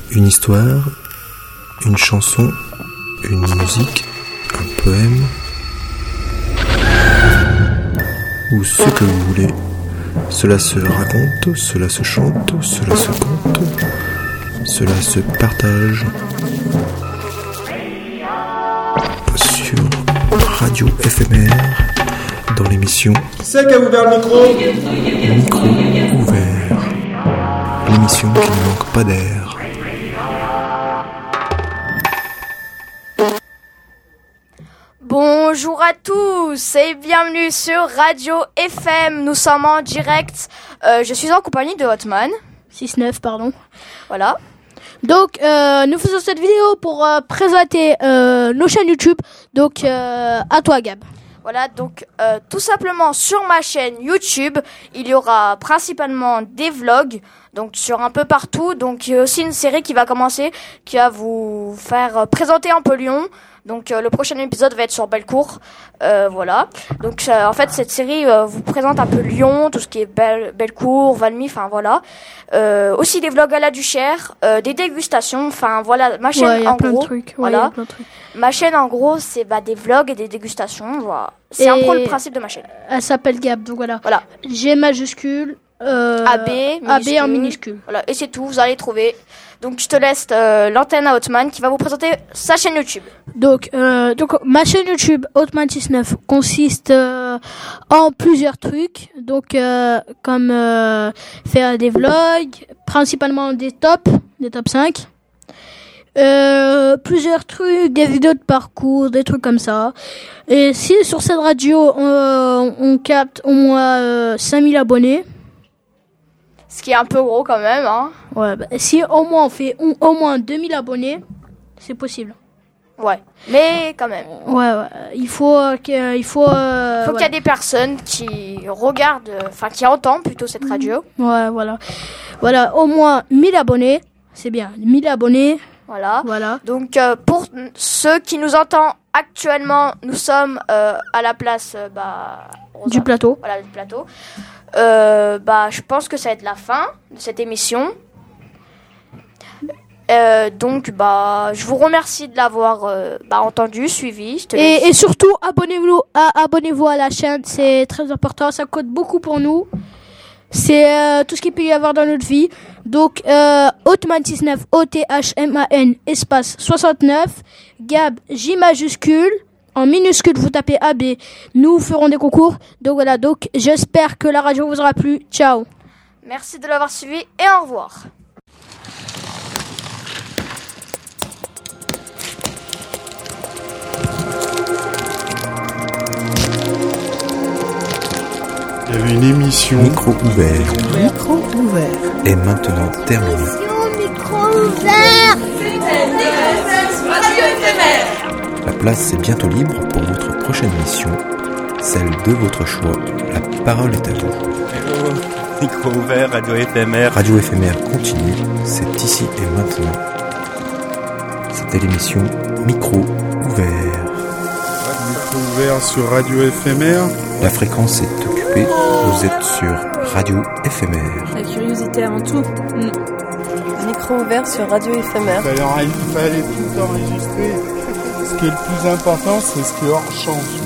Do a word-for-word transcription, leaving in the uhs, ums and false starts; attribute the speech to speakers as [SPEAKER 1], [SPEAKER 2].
[SPEAKER 1] Une histoire, une chanson, une musique, un poème, ou ce que vous voulez. Cela se raconte, cela se chante, cela se compte, cela se partage. Sur Radio Éphémère, dans l'émission
[SPEAKER 2] C'est qui a ouvert le micro
[SPEAKER 1] Micro ouvert. L'émission qui ne manque pas d'air.
[SPEAKER 3] Bonjour à tous et bienvenue sur Radio F M. Nous sommes en direct. Euh, je suis en compagnie de Hotman.
[SPEAKER 4] six neuf, pardon.
[SPEAKER 3] Voilà.
[SPEAKER 4] Donc, euh, nous faisons cette vidéo pour euh, présenter euh, nos chaînes YouTube. Donc, euh, à toi, Gab.
[SPEAKER 3] Voilà, donc euh, tout simplement sur ma chaîne YouTube, il y aura principalement des vlogs, donc sur un peu partout. Donc, il y a aussi une série qui va commencer, qui va vous faire euh, présenter un peu Lyon. Donc euh, le prochain épisode va être sur Bellecour, euh, voilà. Donc euh, en fait cette série euh, vous présente un peu Lyon, tout ce qui est Belle, Bellecour, Valmy, enfin voilà. Euh, aussi des vlogs à la Duchère, euh, des dégustations, enfin voilà. Ma chaîne
[SPEAKER 4] Ouais, y a
[SPEAKER 3] en
[SPEAKER 4] plein
[SPEAKER 3] gros,
[SPEAKER 4] de trucs. Ouais,
[SPEAKER 3] voilà.
[SPEAKER 4] y a plein de trucs.
[SPEAKER 3] Ma chaîne en gros c'est bah, des vlogs et des dégustations, voilà. C'est
[SPEAKER 4] Et
[SPEAKER 3] un peu le principe de ma chaîne.
[SPEAKER 4] Elle s'appelle Gab, donc voilà.
[SPEAKER 3] Voilà.
[SPEAKER 4] G majuscule, euh,
[SPEAKER 3] A B,
[SPEAKER 4] A B en
[SPEAKER 3] minuscule.
[SPEAKER 4] minuscule.
[SPEAKER 3] Voilà, et c'est tout, vous allez trouver. Donc je te laisse euh, l'antenne à Hotman qui va vous présenter sa chaîne YouTube.
[SPEAKER 4] Donc, euh, donc ma chaîne YouTube Hotman six neuf consiste euh, en plusieurs trucs. Donc, euh, comme euh, faire des vlogs, principalement des tops, des top cinq. Euh, plusieurs trucs, des vidéos de parcours, des trucs comme ça. Et si sur cette radio on, on capte au moins euh, cinq mille abonnés.
[SPEAKER 3] Ce qui est un peu gros quand même, hein.
[SPEAKER 4] Ouais, bah, si au moins on fait au, au moins deux mille abonnés, c'est possible.
[SPEAKER 3] Ouais, mais quand même.
[SPEAKER 4] Ouais, ouais. Il faut euh, qu'il il faut. Euh,
[SPEAKER 3] Faut
[SPEAKER 4] voilà.
[SPEAKER 3] qu'il y ait des personnes qui regardent, enfin qui entendent plutôt cette radio.
[SPEAKER 4] Ouais, voilà. Voilà, au moins mille abonnés, c'est bien. mille abonnés,
[SPEAKER 3] Voilà.
[SPEAKER 4] voilà.
[SPEAKER 3] Donc euh, pour ceux qui nous entendent actuellement, nous sommes euh, à la place euh, bah, Rosa.
[SPEAKER 4] Du plateau.
[SPEAKER 3] Voilà, du plateau. Euh, bah, je pense que ça va être la fin de cette émission. Euh, donc, bah, je vous remercie de l'avoir euh, bah, entendu, suivi. Je te laisse.
[SPEAKER 4] Et, et surtout, abonnez-vous à, abonnez-vous à la chaîne, c'est très important, ça coûte beaucoup pour nous. C'est euh, tout ce qu'il peut y avoir dans notre vie. Donc, euh, Hotman six neuf, O T H M A N, espace soixante-neuf, Gab, J majuscule, en minuscule, vous tapez A B. Nous ferons des concours. Donc voilà, donc j'espère que la radio vous aura plu. Ciao.
[SPEAKER 3] Merci de l'avoir suivi et au revoir.
[SPEAKER 2] Il y avait une émission.
[SPEAKER 1] Micro ouvert
[SPEAKER 5] Micro ouvert.
[SPEAKER 1] est maintenant terminé.
[SPEAKER 5] Micro ouvert.
[SPEAKER 1] La place est bientôt libre pour votre prochaine mission, celle de votre choix. La parole est à vous.
[SPEAKER 6] Hello, micro ouvert, radio éphémère.
[SPEAKER 1] Radio Éphémère continue, c'est ici et maintenant. C'était l'émission Micro ouvert.
[SPEAKER 2] Micro ouvert sur Radio Éphémère.
[SPEAKER 1] La fréquence est occupée, vous êtes sur Radio Éphémère.
[SPEAKER 5] La curiosité avant tout. Mm.
[SPEAKER 7] Micro ouvert sur Radio Éphémère.
[SPEAKER 2] Il fallait, il fallait tout enregistrer. Ce qui est le plus important, c'est ce qui est hors champ.